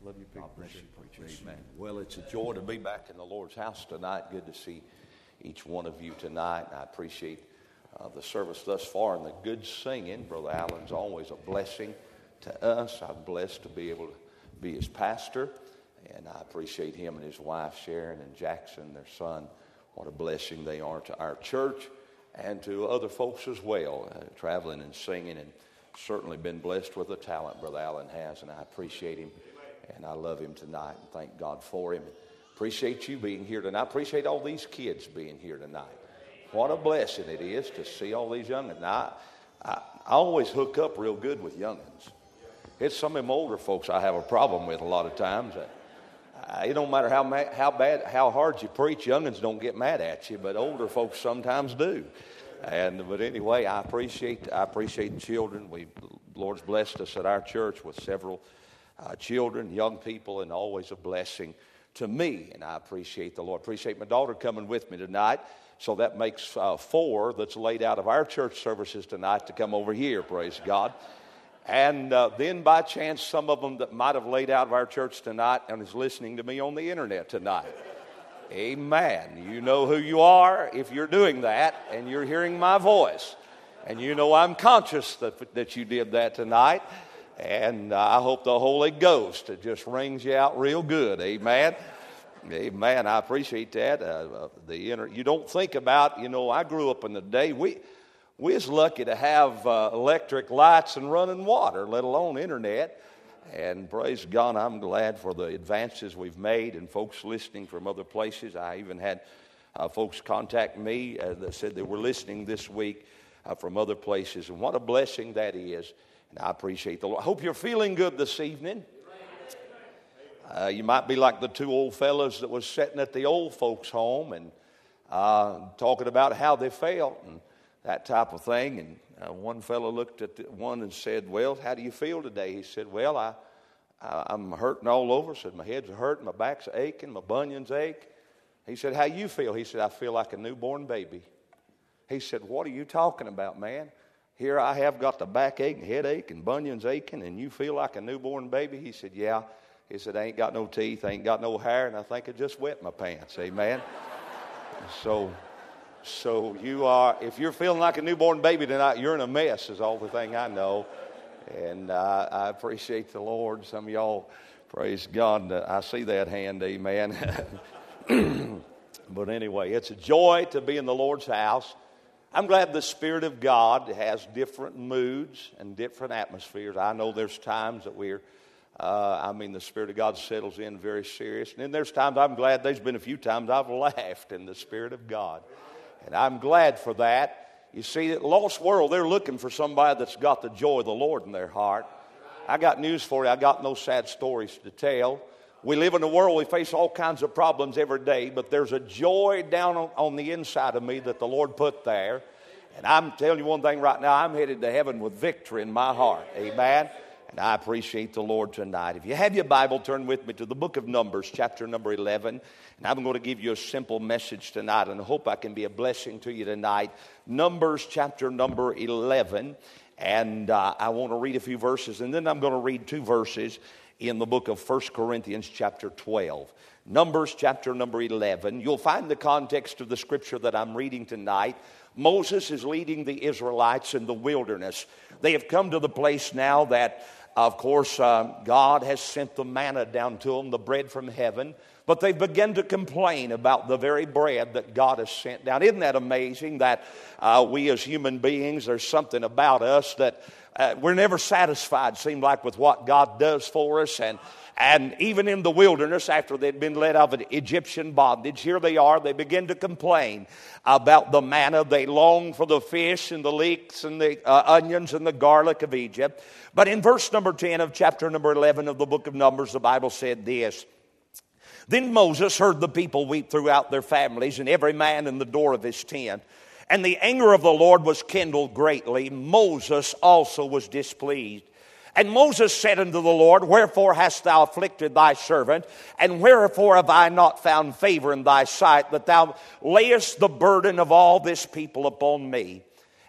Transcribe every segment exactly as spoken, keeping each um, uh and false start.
Love you, God bless you, preacher. Amen. Well, it's a joy to be back in the Lord's house tonight. Good to see each one of you tonight. I appreciate uh, the service thus far and the good singing. Brother Allen's always a blessing to us. I'm blessed to be able to be his pastor, and I appreciate him and his wife Sharon and Jackson, their son. What a blessing they are to our church and to other folks as well, uh, traveling and singing, and certainly been blessed with the talent Brother Allen has, and I appreciate him. And I love him tonight and thank God for him. Appreciate you being here tonight. I appreciate all these kids being here tonight. What a blessing it is to see all these youngins. Now, I, I, I always hook up real good with youngins. It's some of them older folks I have a problem with a lot of times. Uh, it don't matter how ma- how bad, how hard you preach, youngins don't get mad at you, but older folks sometimes do. And but anyway, I appreciate I appreciate children. We the Lord's blessed us at our church with several Uh, children, young people, and always a blessing to me, and I appreciate the Lord. Appreciate my daughter coming with me tonight, so that makes uh, four that's laid out of our church services tonight to come over here, praise God. And uh, then by chance, some of them that might have laid out of our church tonight and is listening to me on the internet tonight. Amen. You know who you are if you're doing that, and you're hearing my voice. And you know I'm conscious that, that you did that tonight. And uh, I hope the Holy Ghost just rings you out real good. Amen. Amen. I appreciate that. Uh, uh, the inter- you don't think about, you know, I grew up in the day, we we was lucky to have uh, electric lights and running water, let alone internet. And praise God, I'm glad for the advances we've made and folks listening from other places. I even had uh, folks contact me uh, that said they were listening this week uh, from other places. And what a blessing that is. I appreciate the Lord. I hope you're feeling good this evening. Uh, you might be like the two old fellas that was sitting at the old folks' home and uh, talking about how they felt and that type of thing. And uh, one fellow looked at the one and said, "Well, how do you feel today?" He said, "Well, I, I I'm hurting all over." Said, "My head's hurting, my back's aching, my bunions ache." He said, "How you feel?" He said, "I feel like a newborn baby." He said, "What are you talking about, man? Here I have got the backache and headache and bunions aching, and you feel like a newborn baby?" He said, "Yeah." He said, "I ain't got no teeth, I ain't got no hair, and I think I just wet my pants." Amen. so, so you are, if you're feeling like a newborn baby tonight, you're in a mess is all the thing I know. And uh, I appreciate the Lord. Some of y'all, praise God, uh, I see that hand, amen. But anyway, it's a joy to be in the Lord's house. I'm glad the Spirit of God has different moods and different atmospheres. I know there's times that we're, uh, I mean, the Spirit of God settles in very serious. And then there's times I'm glad, there's been a few times I've laughed in the Spirit of God. And I'm glad for that. You see, the lost world, they're looking for somebody that's got the joy of the Lord in their heart. I got news for you. I got no sad stories to tell. We live in a world, we face all kinds of problems every day, but there's a joy down on, on the inside of me that the Lord put there. And I'm telling you one thing right now, I'm headed to heaven with victory in my heart. Amen. And I appreciate the Lord tonight. If you have your Bible, turn with me to the book of Numbers, chapter number eleven. And I'm going to give you a simple message tonight, and I hope I can be a blessing to you tonight. Numbers, chapter number eleven. And uh, I want to read a few verses, and then I'm going to read two verses in the book of First Corinthians chapter twelve. Numbers chapter number eleven. You'll find the context of the scripture that I'm reading tonight. Moses is leading the Israelites in the wilderness. They have come to the place now that, of course, uh, God has sent the manna down to them, the bread from heaven. But they've begun to complain about the very bread that God has sent down. Isn't that amazing that uh, we as human beings, there's something about us that uh, we're never satisfied, seem like, with what God does for us. And And even in the wilderness, after they'd been let out of Egyptian bondage, here they are. They begin to complain about the manna. They long for the fish and the leeks and the uh, onions and the garlic of Egypt. But in verse number ten of chapter number eleven of the book of Numbers, the Bible said this. Then Moses heard the people weep throughout their families, and every man in the door of his tent. And the anger of the Lord was kindled greatly. Moses also was displeased. And Moses said unto the Lord, Wherefore hast thou afflicted thy servant? And wherefore have I not found favor in thy sight, that thou layest the burden of all this people upon me?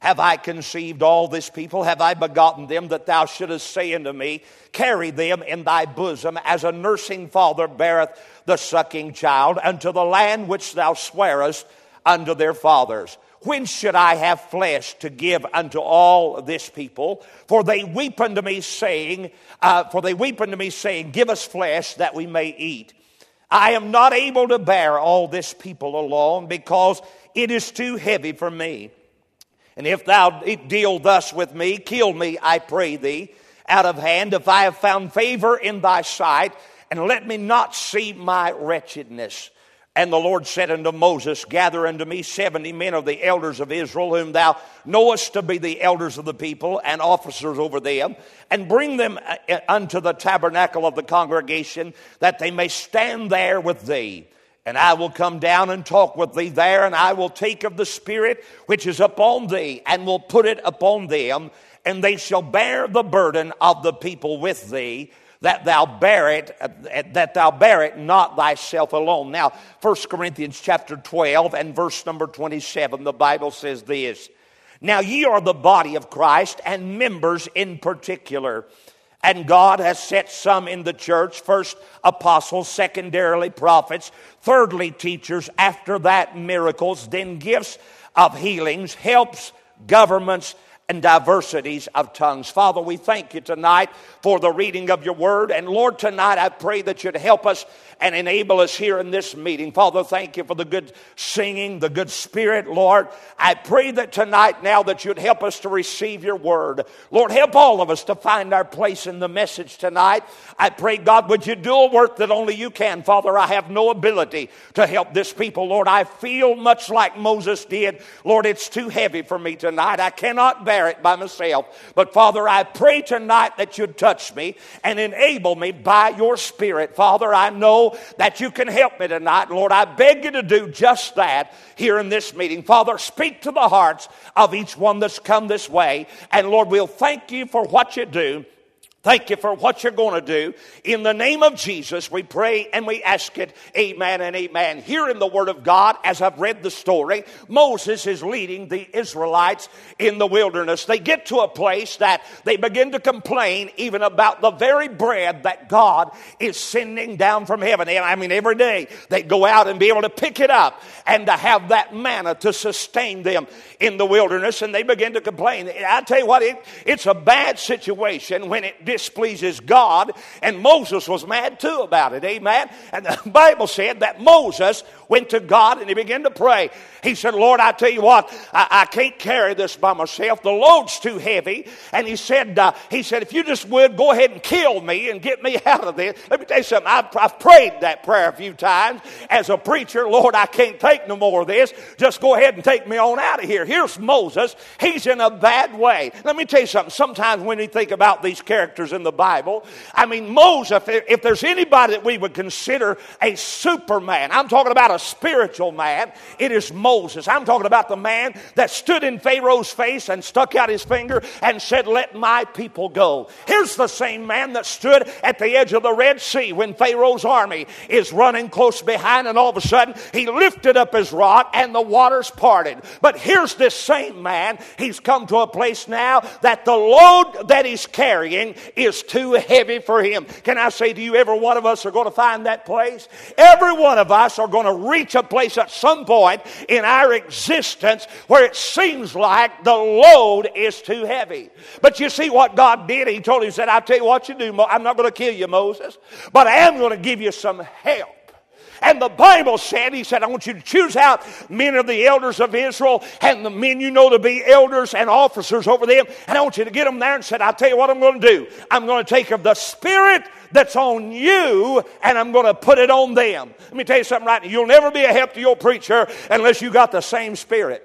have I conceived all this people? Have I begotten them, that thou shouldest say unto me, carry them in thy bosom, as a nursing father beareth the sucking child, unto the land which thou swarest unto their fathers? When should I have flesh to give unto all this people? For they weep unto me, saying, uh, for they weep unto me, saying, give us flesh that we may eat. I am not able to bear all this people alone, because it is too heavy for me. And if thou deal thus with me, kill me, I pray thee, out of hand, if I have found favor in thy sight, and let me not see my wretchedness. And the Lord said unto Moses, gather unto me seventy men of the elders of Israel, whom thou knowest to be the elders of the people, and officers over them, and bring them unto the tabernacle of the congregation, that they may stand there with thee. And I will come down and talk with thee there, and I will take of the Spirit which is upon thee, and will put it upon them, and they shall bear the burden of the people with thee, that thou bear it, that thou bear it not thyself alone. Now, First Corinthians chapter twelve and verse number twenty-seven, the Bible says this, now ye are the body of Christ, and members in particular. And God has set some in the church, first apostles, secondarily prophets, thirdly teachers, after that miracles, then gifts of healings, helps, governments, and diversities of tongues. Father, we thank you tonight for the reading of your word. And Lord, tonight I pray that you'd help us and enable us here in this meeting. Father, thank you for the good singing, the good spirit, Lord. I pray that tonight now that you'd help us to receive your word. Lord, help all of us to find our place in the message tonight. I pray, God, would you do a work that only you can. Father, I have no ability to help this people. Lord, I feel much like Moses did. Lord, it's too heavy for me tonight. I cannot bear it by myself. But Father, I pray tonight that you'd touch me and enable me by your Spirit. Father, I know that you can help me tonight. Lord, I beg you to do just that here in this meeting. Father, speak to the hearts of each one that's come this way. And Lord, we'll thank you for what you do. Thank you for what you're going to do. In the name of Jesus, we pray and we ask it. Amen and amen. Here in the Word of God, as I've read the story, Moses is leading the Israelites in the wilderness. They get to a place that they begin to complain even about the very bread that God is sending down from heaven. And I mean, every day they go out and be able to pick it up and to have that manna to sustain them in the wilderness. And they begin to complain. I tell you what, it, it's a bad situation when it displeases God, and Moses was mad too about it, amen. And the Bible said that Moses went to God and he began to pray. He said, Lord, I tell you what, I, I can't carry this by myself. The load's too heavy. And he said, uh, he said, if you just would go ahead and kill me and get me out of this. Let me tell you something. I've, I've prayed that prayer a few times as a preacher. Lord, I can't take no more of this. Just go ahead and take me on out of here. Here's Moses. He's in a bad way. Let me tell you something. Sometimes when we think about these characters in the Bible, I mean, Moses, if, if there's anybody that we would consider a superman, I'm talking about a spiritual man, it is Moses. I'm talking about the man that stood in Pharaoh's face and stuck out his finger and said, let my people go. Here's the same man that stood at the edge of the Red Sea when Pharaoh's army is running close behind, and all of a sudden he lifted up his rod and the waters parted. But here's this same man. He's come to a place now that the load that he's carrying is too heavy for him. Can I say to you, every one of us are going to find that place. Every one of us are going to reach a place at some point in our existence where it seems like the load is too heavy. But you see what God did? He told him, he said, I'll tell you what you do. I'm not going to kill you, Moses, but I am going to give you some help. And the Bible said, he said, I want you to choose out men of the elders of Israel and the men you know to be elders and officers over them. And I want you to get them there, and said, I'll tell you what I'm going to do. I'm going to take of the Spirit that's on you, and I'm going to put it on them. Let me tell you something right now. You'll never be a help to your preacher unless you got the same Spirit.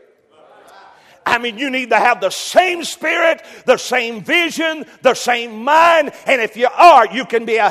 I mean, you need to have the same spirit, the same vision, the same mind. And if you are, you can be a help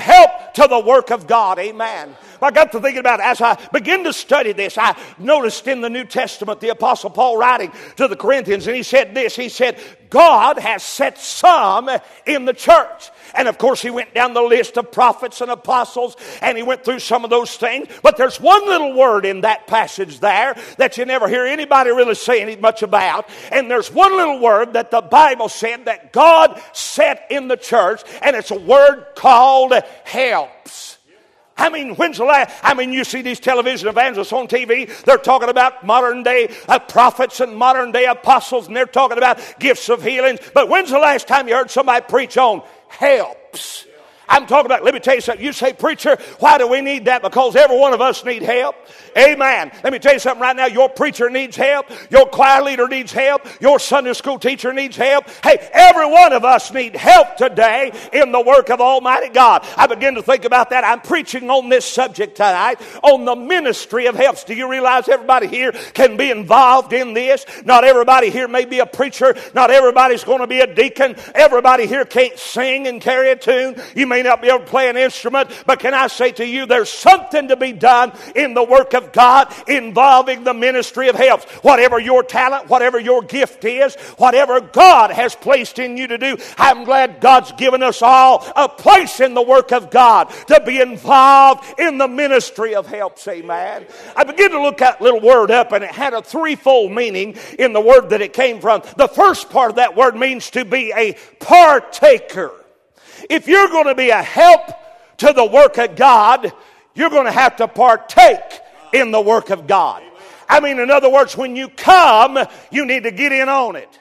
help to the work of God. Amen. I got to thinking about it. As I begin to study this, I noticed in the New Testament the Apostle Paul writing to the Corinthians, and he said this. He said, God has set some in the church. And of course he went down the list of prophets and apostles, and he went through some of those things. But there's one little word in that passage there that you never hear anybody really saying much about. And there's one little word that the Bible said that God set in the church, and it's a word called helps. I mean, when's the last? I mean, you see these television evangelists on T V. They're talking about modern day uh, prophets and modern day apostles, and they're talking about gifts of healing. But when's the last time you heard somebody preach on helps? I'm talking about, let me tell you something. You say, preacher, why do we need that? Because every one of us need help. Amen. Let me tell you something right now. Your preacher needs help. Your choir leader needs help. Your Sunday school teacher needs help. Hey, every one of us need help today in the work of Almighty God. I begin to think about that. I'm preaching on this subject tonight, on the ministry of helps. Do you realize everybody here can be involved in this? Not everybody here may be a preacher. Not everybody's going to be a deacon. Everybody here can't sing and carry a tune. You may not be able to play an instrument, but can I say to you, there's something to be done in the work of God involving the ministry of helps. Whatever your talent, whatever your gift is, whatever God has placed in you to do, I'm glad God's given us all a place in the work of God to be involved in the ministry of helps. Amen. I began to look that little word up, and it had a threefold meaning in the word that it came from. The first part of that word means to be a partaker. If you're going to be a help to the work of God, you're going to have to partake in the work of God. I mean, in other words, when you come, you need to get in on it.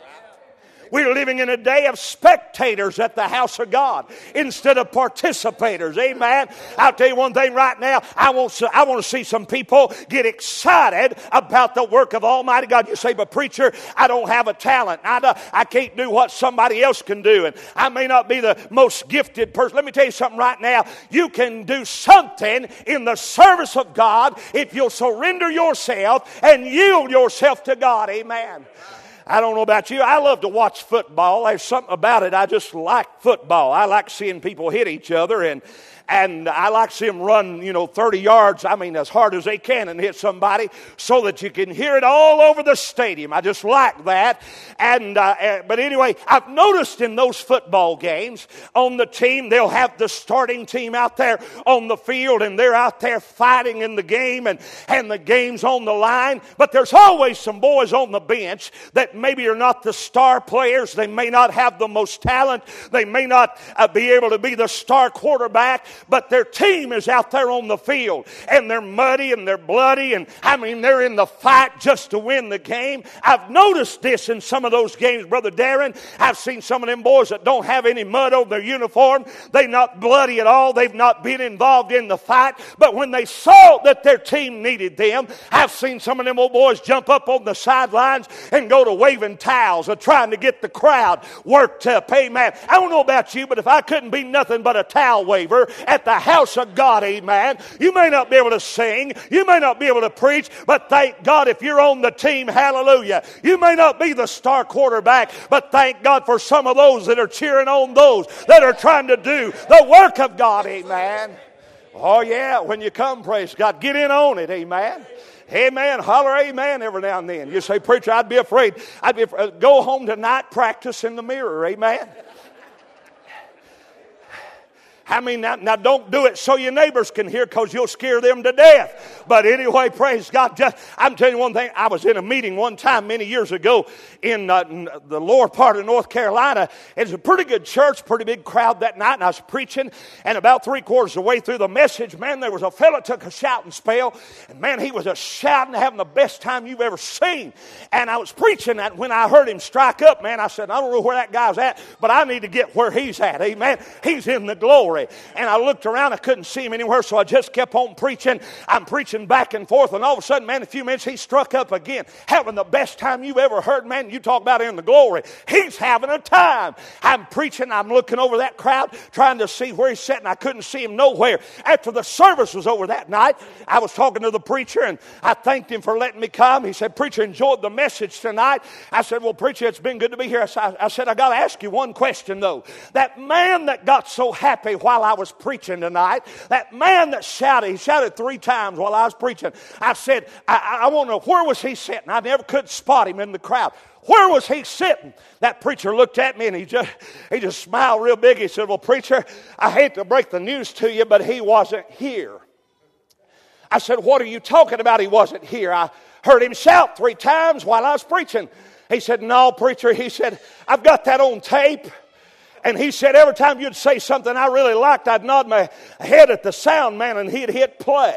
We're living in a day of spectators at the house of God instead of participators. Amen. I'll tell you one thing right now. I want to, I want to see some people get excited about the work of Almighty God. You say, but preacher, I don't have a talent. I, don't, I can't do what somebody else can do. And I may not be the most gifted person. Let me tell you something right now. You can do something in the service of God if you'll surrender yourself and yield yourself to God. Amen. I don't know about you. I love to watch football. There's something about it. I just like football. I like seeing people hit each other, and and I like to see them run, you know, thirty yards, I mean, as hard as they can and hit somebody so that you can hear it all over the stadium. I just like that. And uh, but anyway, I've noticed in those football games on the team, they'll have the starting team out there on the field, and they're out there fighting in the game, and, and the game's on the line. But there's always some boys on the bench that maybe are not the star players. They may not have the most talent. They may not uh, be able to be the star quarterback. But their team is out there on the field, and they're muddy and they're bloody, and I mean they're in the fight just to win the game. I've noticed this in some of those games, Brother Darren. I've seen some of them boys that don't have any mud on their uniform. They're not bloody at all. They've not been involved in the fight. But when they saw that their team needed them, I've seen some of them old boys jump up on the sidelines and go to waving towels or trying to get the crowd worked up. Amen. I don't know about you, but if I couldn't be nothing but a towel waver at the house of God, amen. You may not be able to sing. You may not be able to preach, but thank God if you're on the team, hallelujah. You may not be the star quarterback, but thank God for some of those that are cheering on those that are trying to do the work of God, amen. Oh yeah, when you come, praise God, get in on it, amen. Amen. Holler amen every now and then. You say, preacher, I'd be afraid. I'd be afraid. Go home tonight, practice in the mirror, amen. I mean, now, now don't do it so your neighbors can hear, because you'll scare them to death. But anyway, praise God. Just, I'm telling you one thing. I was in a meeting one time many years ago in, uh, in the lower part of North Carolina. It's a pretty good church, pretty big crowd that night, and I was preaching. And about three quarters of the way through the message, man, there was a fella that took a shouting spell. And man, he was just shouting, having the best time you've ever seen. And I was preaching that when I heard him strike up, man, I said, I don't know where that guy's at, but I need to get where he's at. Amen. He's in the glory. And I looked around, I couldn't see him anywhere, so I just kept on preaching. I'm preaching back and forth, and all of a sudden, man, in a few minutes, he struck up again, having the best time you've ever heard, man. You talk about in the glory. He's having a time. I'm preaching, I'm looking over that crowd, trying to see where he's sitting. I couldn't see him nowhere. After the service was over that night, I was talking to the preacher, and I thanked him for letting me come. He said, preacher, enjoyed the message tonight. I said, well, preacher, it's been good to be here. I said, I got to ask you one question, though. That man that got so happy while I was preaching tonight. That man that shouted, he shouted three times while I was preaching. I said, I, I want to know, where was he sitting? I never could spot him in the crowd. Where was he sitting? That preacher looked at me and he just he just smiled real big. He said, well, preacher, I hate to break the news to you, but he wasn't here. I said, what are you talking about? He wasn't here. I heard him shout three times while I was preaching. He said, no, preacher. He said, I've got that on tape. And he said, every time you'd say something I really liked, I'd nod my head at the sound man and he'd hit play.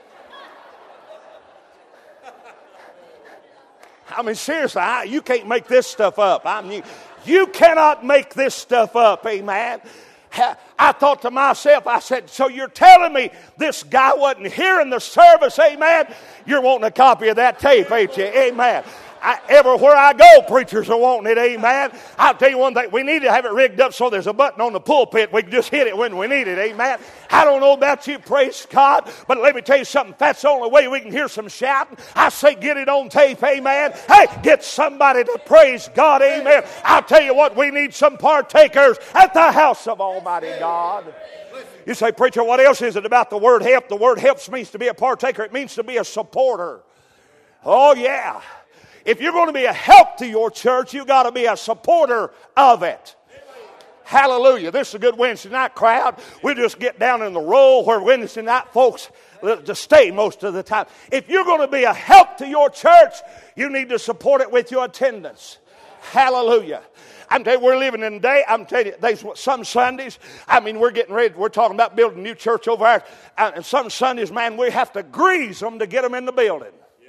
I mean, seriously, I, you can't make this stuff up. I mean, you, you cannot make this stuff up, amen. I thought to myself, I said, so you're telling me this guy wasn't here in the service, amen? You're wanting a copy of that tape, ain't you? Amen. I, everywhere I go, preachers are wanting it, amen. I'll tell you one thing, we need to have it rigged up so there's a button on the pulpit. We can just hit it when we need it, amen. I don't know about you, praise God, but let me tell you something. If that's the only way we can hear some shouting, I say get it on tape, amen. Hey, get somebody to praise God, amen. I'll tell you what, we need some partakers at the house of Almighty God. You say, preacher, what else is it about the word help? The word helps means to be a partaker. It means to be a supporter. Oh, yeah. If you're going to be a help to your church, you've got to be a supporter of it. Hallelujah. This is a good Wednesday night crowd. We just get down in the row where Wednesday night folks to stay most of the time. If you're going to be a help to your church, you need to support it with your attendance. Hallelujah. I'm telling you, we're living in a day, I'm telling you, there's some Sundays, I mean, we're getting ready, we're talking about building a new church over there, and some Sundays, man, we have to grease them to get them in the building.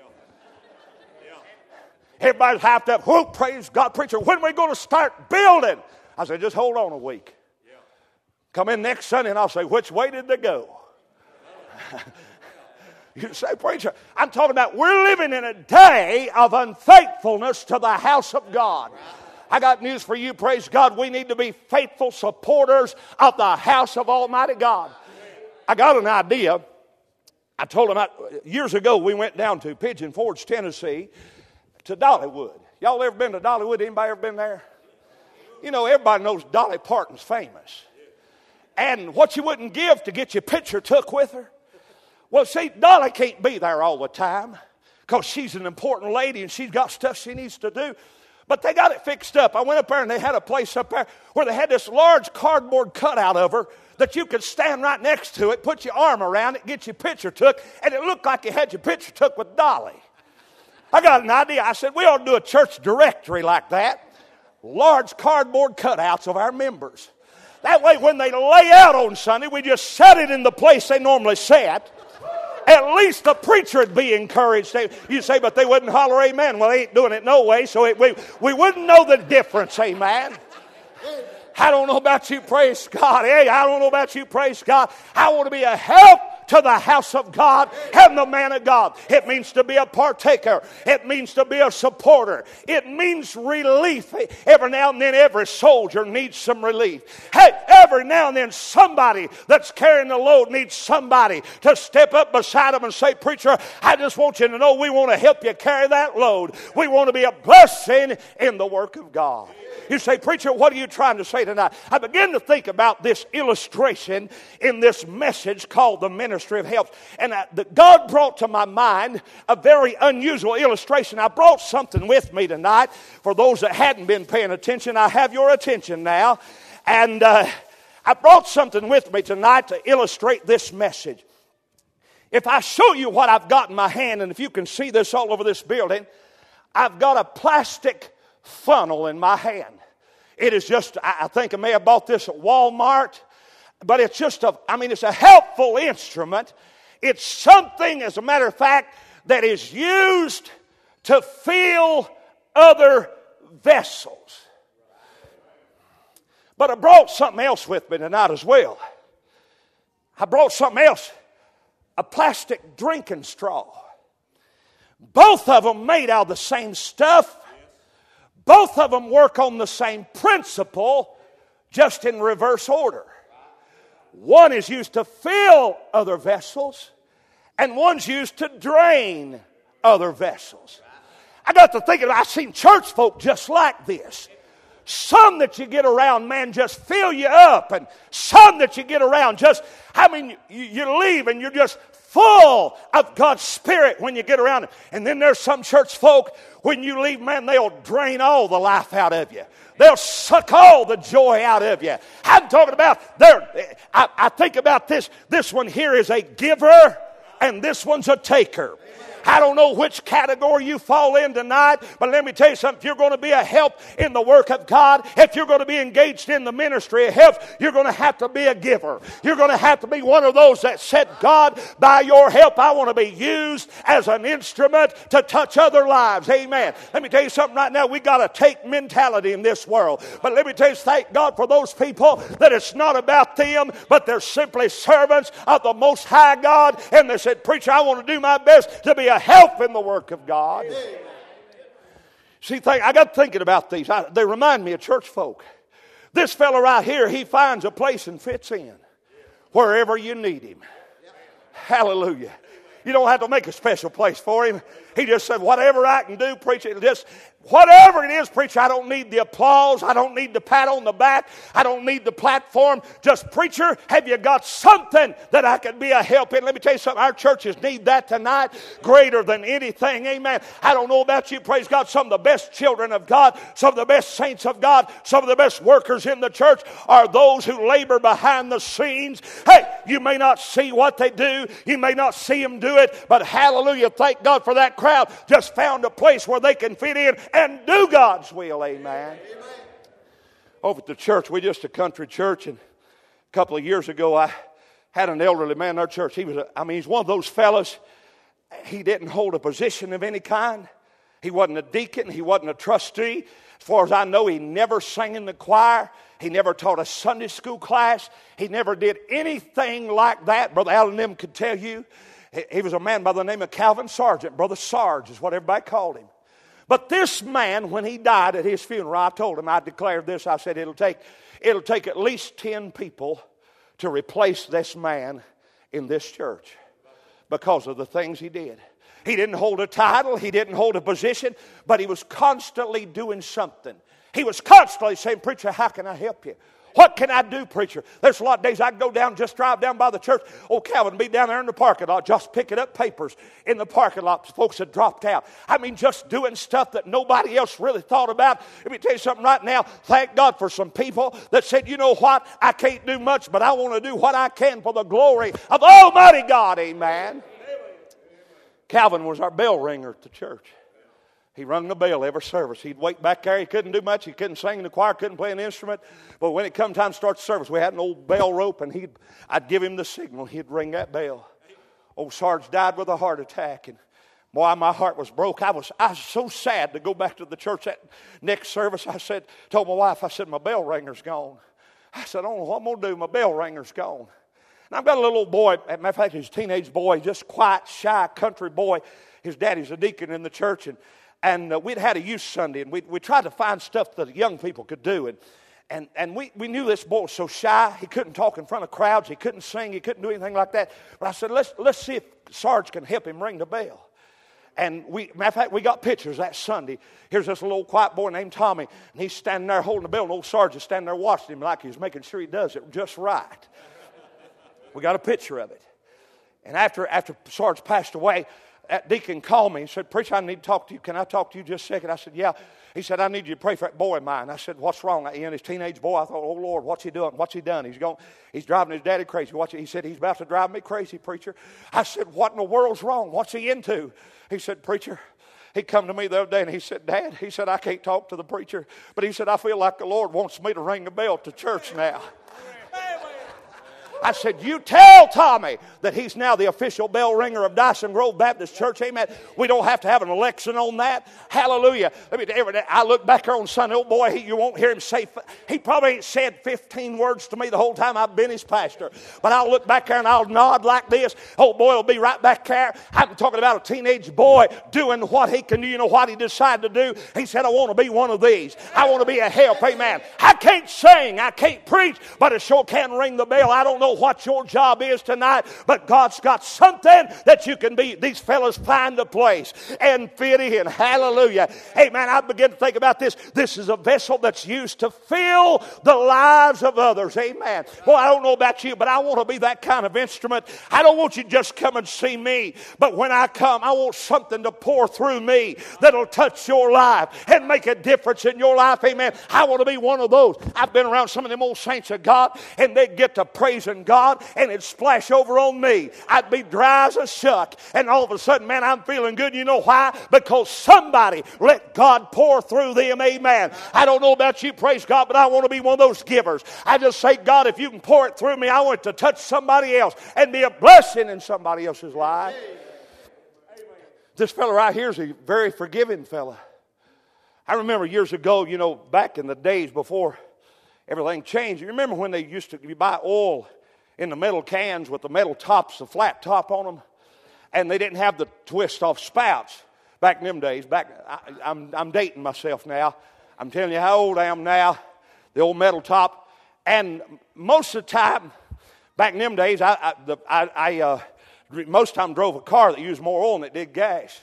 Everybody's hyped up. Whoa, praise God, preacher, when are we going to start building? I said, just hold on a week. Yeah. Come in next Sunday and I'll say, which way did they go? You say, preacher, I'm talking about we're living in a day of unfaithfulness to the house of God. Right. I got news for you, praise God. We need to be faithful supporters of the house of Almighty God. I got an idea. I told them, I, years ago we went down to Pigeon Forge, Tennessee, to Dollywood. Y'all ever been to Dollywood? Anybody ever been there? You know, everybody knows Dolly Parton's famous. And what you wouldn't give to get your picture took with her. Well, see, Dolly can't be there all the time because she's an important lady and she's got stuff she needs to do. But they got it fixed up. I went up there and they had a place up there where they had this large cardboard cutout of her that you could stand right next to it, put your arm around it, get your picture took, and it looked like you had your picture took with Dolly. I got an idea. I said, we ought to do a church directory like that. Large cardboard cutouts of our members. That way when they lay out on Sunday, we just set it in the place they normally set. At least the preacher would be encouraged. You say, but they wouldn't holler amen. Well, they ain't doing it no way, so it, we, we wouldn't know the difference, amen. I don't know about you, praise God. Hey, I don't know about you, praise God. I want to be a help to the house of God and the man of God. It means to be a partaker. It means to be a supporter. It means relief. Every now and then every soldier needs some relief. Hey, every now and then somebody that's carrying the load needs somebody to step up beside them and say, preacher, I just want you to know we want to help you carry that load. We want to be a blessing in the work of God. You say, preacher, what are you trying to say tonight? I begin to think about this illustration in this message called the Ministry of Helps. And I, the, God brought to my mind a very unusual illustration. I brought something with me tonight. For those that hadn't been paying attention, I have your attention now. And uh, I brought something with me tonight to illustrate this message. If I show you what I've got in my hand, and if you can see this all over this building, I've got a plastic funnel in my hand. It is just, I think I may have bought this at Walmart, but it's just a, I mean, it's a helpful instrument. It's something, as a matter of fact, that is used to fill other vessels. But I brought something else with me tonight as well. I brought something else, a plastic drinking straw. Both of them made out of the same stuff. Both of them work on the same principle, just in reverse order. One is used to fill other vessels, and one's used to drain other vessels. I got to thinking, I've seen church folk just like this. Some that you get around, man, just fill you up. And some that you get around just, I mean, you, you leave and you're just full of God's Spirit when you get around them. And then there's some church folk, when you leave, man, they'll drain all the life out of you. They'll suck all the joy out of you. I'm talking about, there. I, I think about this. This one here is a giver, and this one's a taker. I don't know which category you fall in tonight, but let me tell you something. If you're going to be a help in the work of God, if you're going to be engaged in the ministry of help, you're going to have to be a giver. You're going to have to be one of those that said, God, by your help, I want to be used as an instrument to touch other lives. Amen. Let me tell you something right now. We got a take mentality in this world. But let me tell you, thank God for those people that it's not about them, but they're simply servants of the Most High God. And they said, preacher, I want to do my best to be a help in the work of God. Amen. See, think, I got thinking about these. I, they remind me of church folk. This fella right here, he finds a place and fits in wherever you need him. Hallelujah. You don't have to make a special place for him. He just said, whatever I can do, preacher, just whatever it is, preacher, I don't need the applause. I don't need the pat on the back. I don't need the platform. Just, preacher, have you got something that I can be a help in? Let me tell you something. Our churches need that tonight greater than anything. Amen. I don't know about you. Praise God. Some of the best children of God, some of the best saints of God, some of the best workers in the church are those who labor behind the scenes. Hey, you may not see what they do. You may not see them do it. But hallelujah, thank God for that crowd. Just found a place where they can fit in and do God's will. Amen. Amen. Over at the church, we're just a country church, and a couple of years ago I had an elderly man in our church. He was, a, I mean, he's one of those fellas. He didn't hold a position of any kind. He wasn't a deacon. He wasn't a trustee. As far as I know, he never sang in the choir. He never taught a Sunday school class. He never did anything like that. Brother Allen them could tell you. He was a man by the name of Calvin Sargent. Brother Sarge is what everybody called him. But this man, when he died at his funeral, I told him, I declared this, I said, it'll take, it'll take at least ten people to replace this man in this church because of the things he did. He didn't hold a title, he didn't hold a position, but he was constantly doing something. He was constantly saying, preacher, how can I help you? What can I do, preacher? There's a lot of days I can go down, just drive down by the church. Old Calvin be down there in the parking lot, just picking up papers in the parking lot. Folks had dropped out. I mean, just doing stuff that nobody else really thought about. Let me tell you something right now. Thank God for some people that said, you know what? I can't do much, but I want to do what I can for the glory of Almighty God. Amen. Calvin was our bell ringer at the church. He rung the bell every service. He'd wait back there. He couldn't do much. He couldn't sing in the choir, couldn't play an instrument. But when it come time to start the service, we had an old bell rope, and he'd, I'd give him the signal. He'd ring that bell. Old Sarge died with a heart attack, and boy, my heart was broke. I was, I was so sad to go back to the church that next service. I said, told my wife, I said, my bell ringer's gone. I said, I don't know what I'm going to do. My bell ringer's gone. And I've got a little old boy. As a matter of fact, he's a teenage boy, just quiet, shy, country boy. His daddy's a deacon in the church, and And uh, we'd had a youth Sunday, and we we tried to find stuff that young people could do. And and, and we, we knew this boy was so shy, he couldn't talk in front of crowds, he couldn't sing, he couldn't do anything like that. But I said, let's let's see if Sarge can help him ring the bell. And we, matter of fact, we got pictures that Sunday. Here's this little old quiet boy named Tommy, and he's standing there holding the bell, and old Sarge is standing there watching him like he's making sure he does it just right. We got a picture of it. And after after Sarge passed away, that deacon called me and said, preacher, I need to talk to you. Can I talk to you just a second? I said, yeah. He said, I need you to pray for that boy of mine. I said, what's wrong? You know, his teenage boy. I thought, oh, Lord, what's he doing? What's he done? He's going, he's driving his daddy crazy. What's he? He said, he's about to drive me crazy, preacher. I said, what in the world's wrong? What's he into? He said, preacher, he come to me the other day and he said, Dad, he said, I can't talk to the preacher. But he said, I feel like the Lord wants me to ring the bell to church now. I said, you tell Tommy that he's now the official bell ringer of Dyson Grove Baptist Church. Amen. We don't have to have an election on that. Hallelujah. Let me tell you, I look back here on Sunday, oh boy, he, you won't hear him say, he probably ain't said fifteen words to me the whole time I've been his pastor. But I'll look back there and I'll nod like this. Oh boy, will be right back there. I'm talking about a teenage boy doing what he can do. You know what he decided to do? He said, I want to be one of these. I want to be a help. Amen. I can't sing. I can't preach, but I sure can ring the bell. I don't know know what your job is tonight, but God's got something that you can be. These fellas find a place and fit in. Hallelujah. Hey, man, I begin to think about this. This is a vessel that's used to fill the lives of others. Amen. Well, I don't know about you, but I want to be that kind of instrument. I don't want you to just come and see me, but when I come, I want something to pour through me that'll touch your life and make a difference in your life. Amen. I want to be one of those. I've been around some of them old saints of God, and they'd get to praising God, and it'd splash over on me. I'd be dry as a shuck, and all of a sudden, man, I'm feeling good. You know why? Because somebody let God pour through them. Amen. I don't know about you, praise God, but I want to be one of those givers. I just say, God, if you can pour it through me, I want to touch somebody else and be a blessing in somebody else's life. This fella right here is a very forgiving fella. I remember years ago, you know, back in the days before everything changed. You remember when they used to you buy oil in the metal cans with the metal tops, the flat top on them, and they didn't have the twist-off spouts back in them days. Back, I, I'm, I'm dating myself now. I'm telling you how old I am now. The old metal top, and most of the time, back in them days, I, I, the, I, I uh, most of the time drove a car that used more oil than it did gas.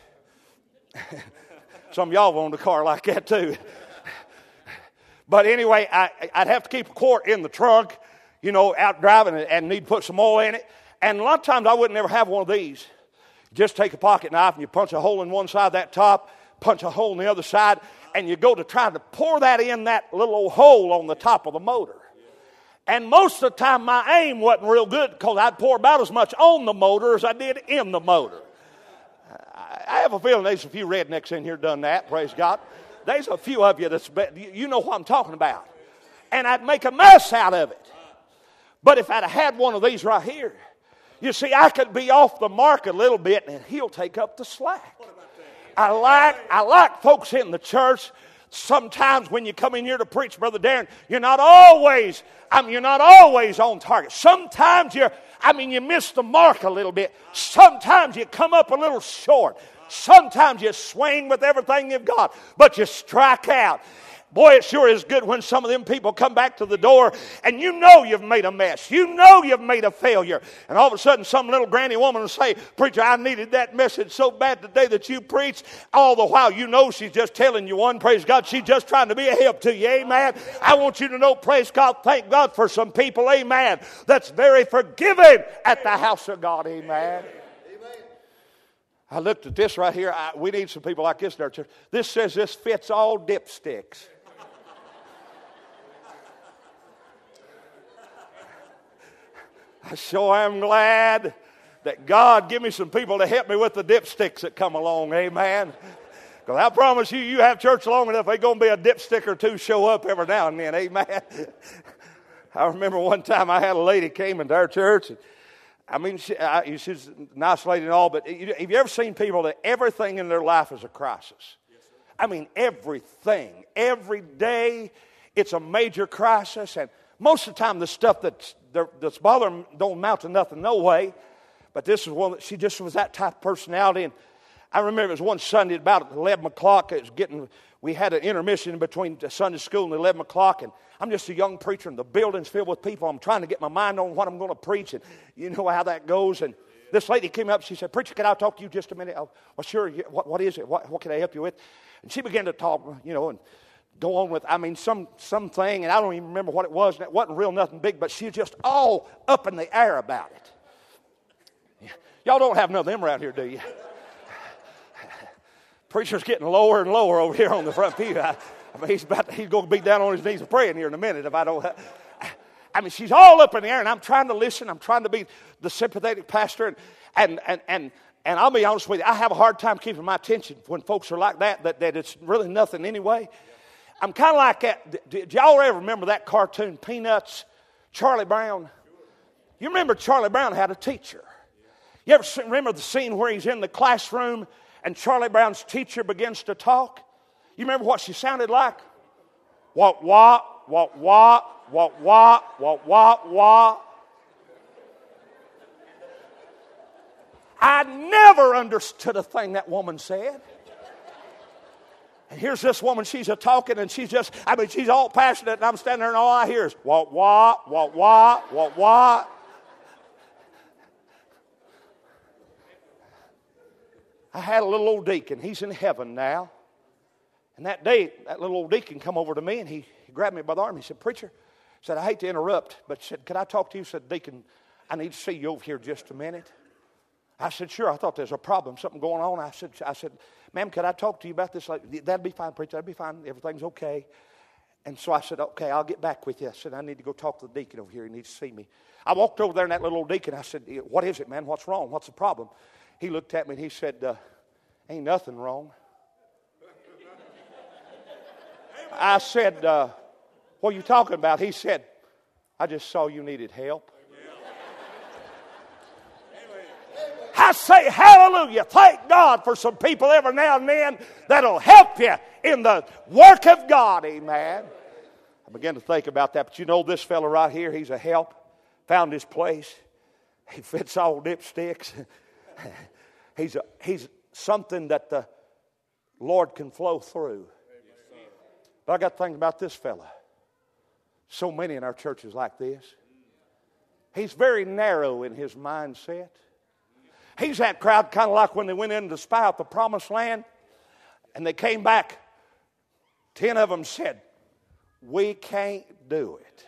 Some of y'all owned a car like that too. But anyway, I, I'd have to keep a quart in the trunk, you know, out driving and need to put some oil in it. And a lot of times I wouldn't ever have one of these. Just take a pocket knife and you punch a hole in one side of that top, punch a hole in the other side, and you go to try to pour that in that little old hole on the top of the motor. And most of the time my aim wasn't real good because I'd pour about as much on the motor as I did in the motor. I have a feeling there's a few rednecks in here done that, praise God. There's a few of you that's, you know what I'm talking about. And I'd make a mess out of it. But if I'd have had one of these right here, you see, I could be off the mark a little bit and he'll take up the slack. I like, I like folks in the church. Sometimes when you come in here to preach, Brother Darren, you're not always, I mean, you're not always on target. Sometimes you're, I mean, you miss the mark a little bit. Sometimes you come up a little short. Sometimes you swing with everything you've got, but you strike out. Boy, it sure is good when some of them people come back to the door and you know you've made a mess. You know you've made a failure. And all of a sudden some little granny woman will say, preacher, I needed that message so bad today that you preached. All the while you know she's just telling you one, praise God. She's just trying to be a help to you, amen. I want you to know, praise God, thank God for some people, amen, that's very forgiving at the house of God, amen. I looked at this right here. I, we need some people like this in our church. This says this fits all dipsticks. I sure am glad that God give me some people to help me with the dipsticks that come along. Amen. Because I promise you, you have church long enough, there's going to be a dipstick or two show up every now and then. Amen. I remember one time I had a lady came into our church. And, I mean, she, I, she's a nice lady and all, but have you ever seen people that everything in their life is a crisis? Yes, I mean, everything. Every day, it's a major crisis. And most of the time, the stuff that's, that's bothering them don't amount to nothing, no way. But this is one that she just was that type of personality. And I remember it was one Sunday about eleven o'clock. It was getting, we had an intermission between Sunday school and eleven o'clock. And I'm just a young preacher, and the building's filled with people. I'm trying to get my mind on what I'm going to preach, and you know how that goes. And this lady came up. She said, preacher, can I talk to you just a minute? Oh, well, sure. What, what is it? What, what can I help you with? And she began to talk, you know, and go on with, I mean, some something, and I don't even remember what it was, and it wasn't real nothing big, but she was just all up in the air about it. Y'all don't have none of them around here, do you? Preacher's getting lower and lower over here on the front pew. I, I mean, he's about to, he's going to be down on his knees and praying here in a minute if I don't. I mean, she's all up in the air, and I'm trying to listen. I'm trying to be the sympathetic pastor, and and and and, and I'll be honest with you, I have a hard time keeping my attention when folks are like that. That that it's really nothing anyway. I'm kind of like that. Did y'all ever remember that cartoon Peanuts? Charlie Brown. You remember Charlie Brown had a teacher. You ever remember the scene where he's in the classroom and Charlie Brown's teacher begins to talk? You remember what she sounded like? What, what, what, what, what, what, what, what, what. I never understood a thing that woman said. And here's this woman, she's a talking, and she's just, I mean, she's all passionate, and I'm standing there, and all I hear is, what, what, what, what, what, what. I had a little old deacon. He's in heaven now. And that day, that little old deacon come over to me, and he, he grabbed me by the arm. He said, "Preacher," said, "I hate to interrupt, but said, could I talk to you?" Said, "Deacon, I need to see you over here just a minute." I said, "Sure." I thought there's a problem, something going on. I said, I said, "Ma'am, could I talk to you about this?" Like, "That'd be fine, preacher. That'd be fine. Everything's okay." And so I said, "Okay, I'll get back with you." I said, "I need to go talk to the deacon over here. He needs to see me." I walked over there, and that little old deacon, I said, "What is it, man? What's wrong? What's the problem?" He looked at me, and he said, uh, "Ain't nothing wrong." I said, uh, "What are you talking about?" He said, "I just saw you needed help." I say hallelujah. Thank God for some people every now and then that'll help you in the work of God. Amen. I began to think about that. But you know this fella right here, he's a help. Found his place. He fits all dipsticks. he's, a, he's something that the Lord can flow through. But I got to think about this fella. So many in our churches like this. He's very narrow in his mindset. He's that crowd kind of like when they went in to spy out the promised land and they came back. Ten of them said, "We can't do it."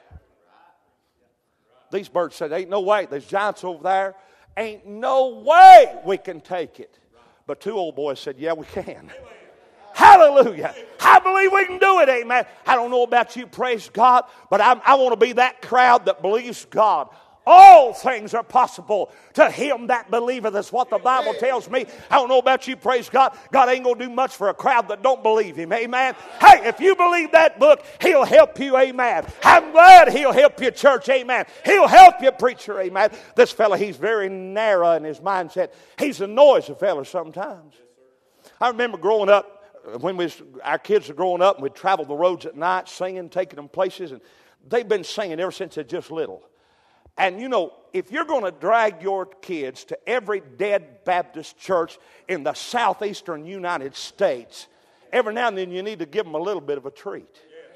These birds said, "Ain't no way. There's giants over there. Ain't no way we can take it." But two old boys said, "Yeah, we can." Hallelujah. I believe we can do it, amen. I don't know about you, praise God, but I'm, I want to be that crowd that believes God. All things are possible to him that believeth. That's what the Bible tells me. I don't know about you, praise God. God ain't going to do much for a crowd that don't believe him, amen. Hey, if you believe that book, he'll help you, amen. I'm glad he'll help you, church, amen. He'll help you, preacher, amen. This fella, he's very narrow in his mindset. He's a noisy fella sometimes. I remember growing up, when we was, our kids were growing up, and we'd travel the roads at night, singing, taking them places, and they've been singing ever since they're just little. And you know, if you're going to drag your kids to every dead Baptist church in the southeastern United States, every now and then you need to give them a little bit of a treat.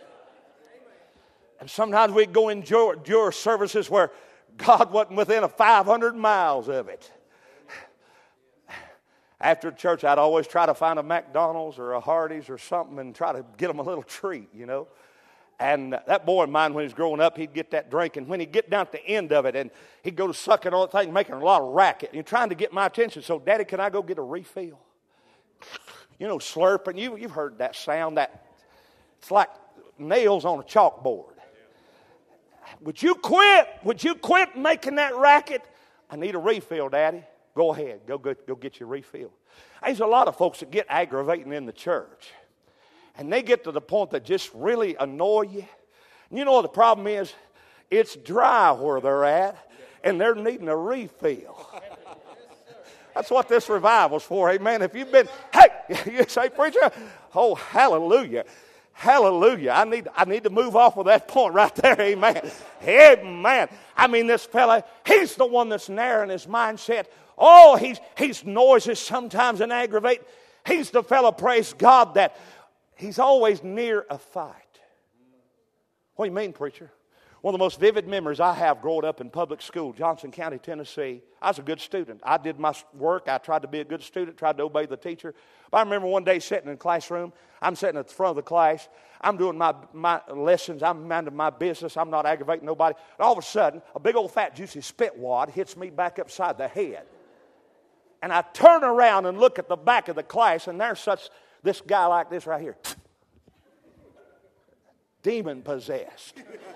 And sometimes we'd go in your services where God wasn't within a five hundred miles of it. After church, I'd always try to find a McDonald's or a Hardee's or something and try to get them a little treat, you know. And that boy of mine, when he was growing up, he'd get that drink. And when he'd get down at the end of it, and he'd go to sucking on the thing, making a lot of racket. And trying to get my attention. So, "Daddy, can I go get a refill?" You know, slurping. You, you've heard that sound. That it's like nails on a chalkboard. Would you quit? Would you quit making that racket? "I need a refill, Daddy." "Go ahead. Go, go, go get your refill." There's a lot of folks that get aggravating in the church. And they get to the point that just really annoy you. And you know what the problem is? It's dry where they're at, and they're needing a refill. That's what this revival's for, amen. If you've been, hey, you say, "Preacher, oh, hallelujah. Hallelujah. I need, I need to move off of that point right there, amen. Amen. I mean, this fella, he's the one that's narrow in his mindset. Oh, he's, he's noisy sometimes and aggravate. He's the fella, praise God, that he's always near a fight. What do you mean, preacher? One of the most vivid memories I have growing up in public school, Johnson County, Tennessee. I was a good student. I did my work. I tried to be a good student, tried to obey the teacher. But I remember one day sitting in the classroom. I'm sitting at the front of the class. I'm doing my, my lessons. I'm minding my business. I'm not aggravating nobody. And all of a sudden, a big old fat juicy spit wad hits me back upside the head. And I turn around and look at the back of the class, and there's such this guy like this right here. Demon possessed.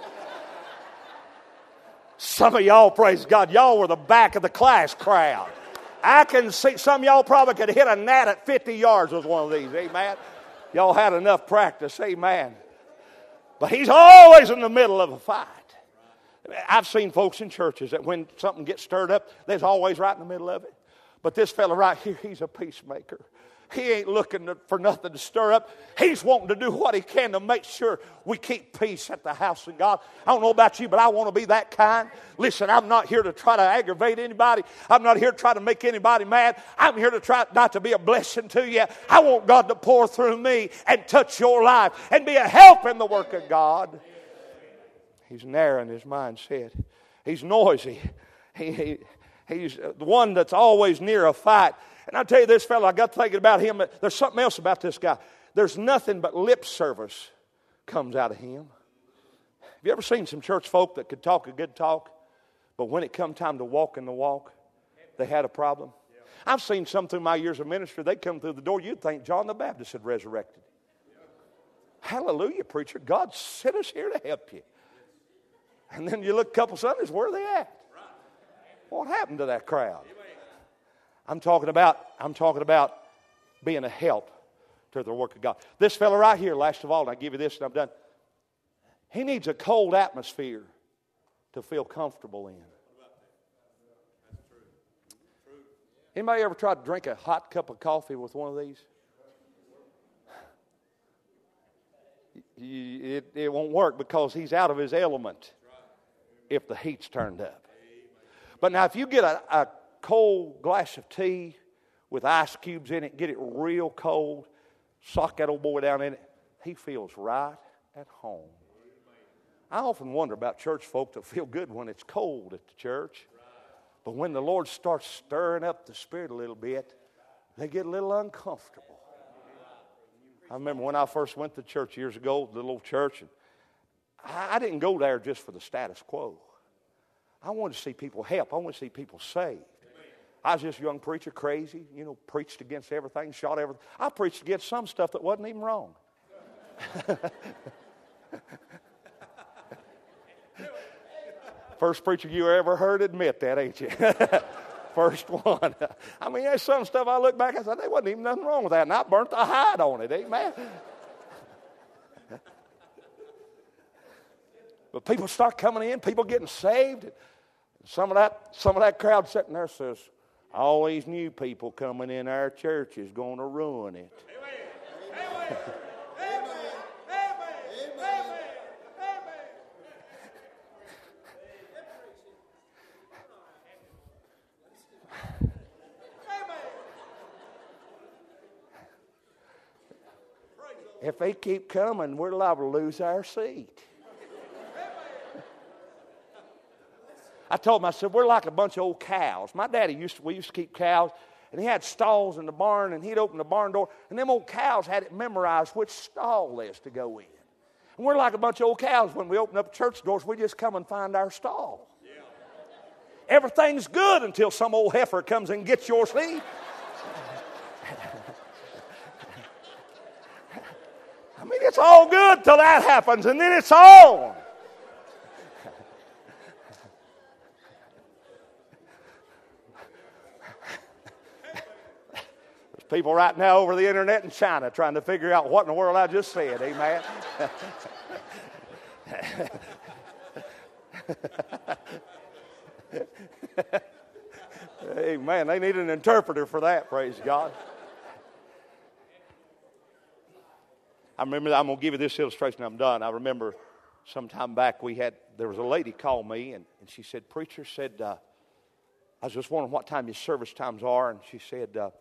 Some of y'all, praise God, y'all were the back of the class crowd. I can see some of y'all probably could hit a gnat at fifty yards with one of these, amen. Y'all had enough practice, amen. But he's always in the middle of a fight. I've seen folks in churches that when something gets stirred up, they're always right in the middle of it. But this fella right here, he's a peacemaker. He ain't looking for nothing to stir up. He's wanting to do what he can to make sure we keep peace at the house of God. I don't know about you, but I want to be that kind. Listen, I'm not here to try to aggravate anybody. I'm not here to try to make anybody mad. I'm here to try not to be a blessing to you. I want God to pour through me and touch your life and be a help in the work of God. He's narrow in his mindset. He's noisy. He, he, He's the one that's always near a fight. And I tell you, this fellow, I got thinking about him. There's something else about this guy. There's nothing but lip service comes out of him. Have you ever seen some church folk that could talk a good talk, but when it come time to walk in the walk, they had a problem? I've seen some through my years of ministry. They come through the door, you'd think John the Baptist had resurrected. Hallelujah, preacher. God sent us here to help you. And then you look a couple Sundays, where are they at? What happened to that crowd? I'm talking about, I'm talking about being a help to the work of God. This fellow right here, last of all, and I give you this and I'm done. He needs a cold atmosphere to feel comfortable in. Anybody ever tried to drink a hot cup of coffee with one of these? It, it won't work because he's out of his element if the heat's turned up. But now if you get a, a cold glass of tea with ice cubes in it, get it real cold, sock that old boy down in it, he feels right at home. I often wonder about church folk that feel good when it's cold at the church. But when the Lord starts stirring up the spirit a little bit, they get a little uncomfortable. I remember when I first went to church years ago, the little church, and I, I didn't go there just for the status quo. I wanted to see people help. I wanted to see people saved. I was just a young preacher, crazy, you know, preached against everything, shot everything. I preached against some stuff that wasn't even wrong. First preacher you ever heard admit that, ain't you? First one. I mean, there's some stuff I look back and I said, there wasn't even nothing wrong with that. And I burnt the hide on it, amen. But people start coming in, people getting saved. Some of that, some of that crowd sitting there says, I always knew people coming in our church is going to ruin it. Amen. Amen. If they keep coming, we're liable to lose our seat. I told him, I said, we're like a bunch of old cows. My daddy used to, we used to keep cows, and he had stalls in the barn, and he'd open the barn door, and them old cows had it memorized which stall is to go in. And we're like a bunch of old cows. When we open up church doors, we just come and find our stall. Yeah. Everything's good until some old heifer comes and gets your seat. I mean, it's all good till that happens, and then it's on. There's people right now over the internet in China trying to figure out what in the world I just said. Amen. Amen. They need an interpreter for that, praise God. I remember, I'm going to give you this illustration, I'm done. I remember some time back we had, there was a lady called me, and, and she said, preacher said, uh, I was just wondering what time your service times are, and she said, uh,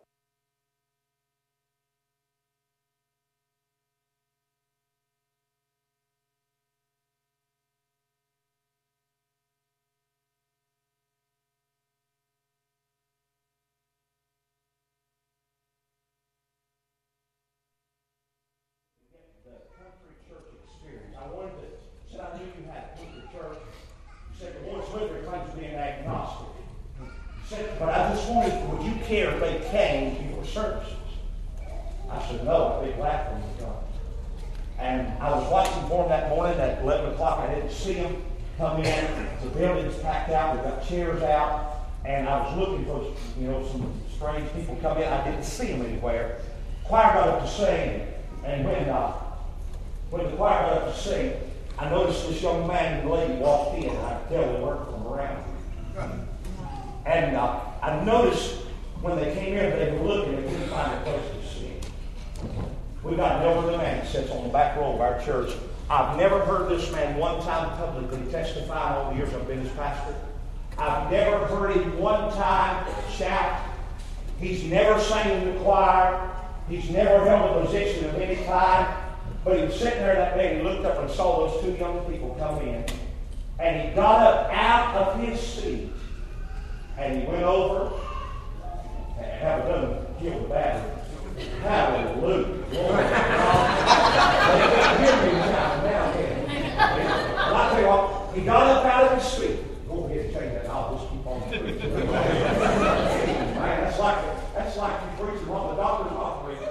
but I just wondered, would you care if they came to your services? I said, no, a big laugh from the God. And I was watching for them that morning at eleven o'clock. I didn't see them come in. The building's packed out. We've got chairs out. And I was looking for, you know, some strange people come in. I didn't see them anywhere. Choir got up to sing. And when, uh, when the choir got up to sing, I noticed this young man and lady walked in. I could tell they weren't from around. And uh, I noticed when they came in, they were looking, they couldn't find a place to sit. We got an elderly man that sits on the back row of our church. I've never heard this man one time publicly testify in all the years I've been his pastor. I've never heard him one time shout. He's never sang in the choir. He's never held a position of any kind. But he was sitting there that day and he looked up and saw those two young people come in. And he got up out of his seat. And he went over and have done killed the battery. Hallelujah. Glory to God. Hear me now, now, now. I tell you what, he got up out of his seat. Go ahead and change that. I'll just keep on preaching. Man, that's like that's like you preaching while the doctor's operating.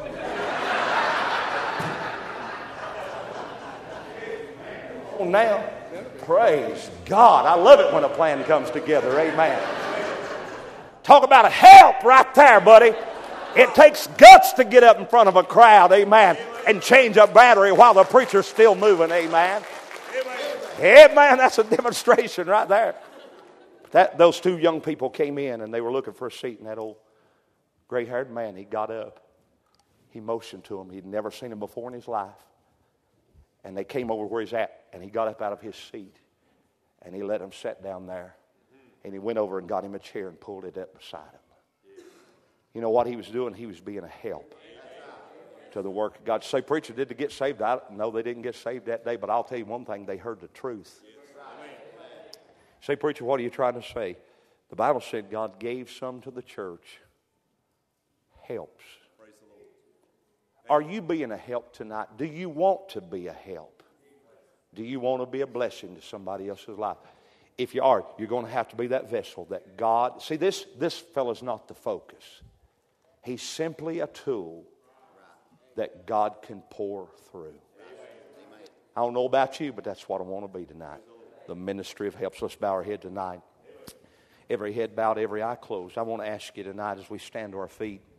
Oh, now, praise God. I love it when a plan comes together. Amen. Talk about a help right there, buddy. It takes guts to get up in front of a crowd, amen, and change a battery while the preacher's still moving, amen. Amen, that's a demonstration right there. That, those two young people came in and they were looking for a seat, and that old gray-haired man, he got up. He motioned to them. He'd never seen him before in his life. And they came over where he's at, and he got up out of his seat, and he let them sit down there. And he went over and got him a chair and pulled it up beside him. You know what he was doing? He was being a help to the work of God. Say, preacher, did they get saved? I, no, they didn't get saved that day, but I'll tell you one thing, they heard the truth. Say, preacher, what are you trying to say? The Bible said God gave some to the church. Helps. Are you being a help tonight? Do you want to be a help? Do you want to be a blessing to somebody else's life? If you are, you're going to have to be that vessel that God... See, this, this fellow's not the focus. He's simply a tool that God can pour through. I don't know about you, but that's what I want to be tonight. The ministry of helps. Let's bow our head tonight. Every head bowed, every eye closed. I want to ask you tonight as we stand to our feet.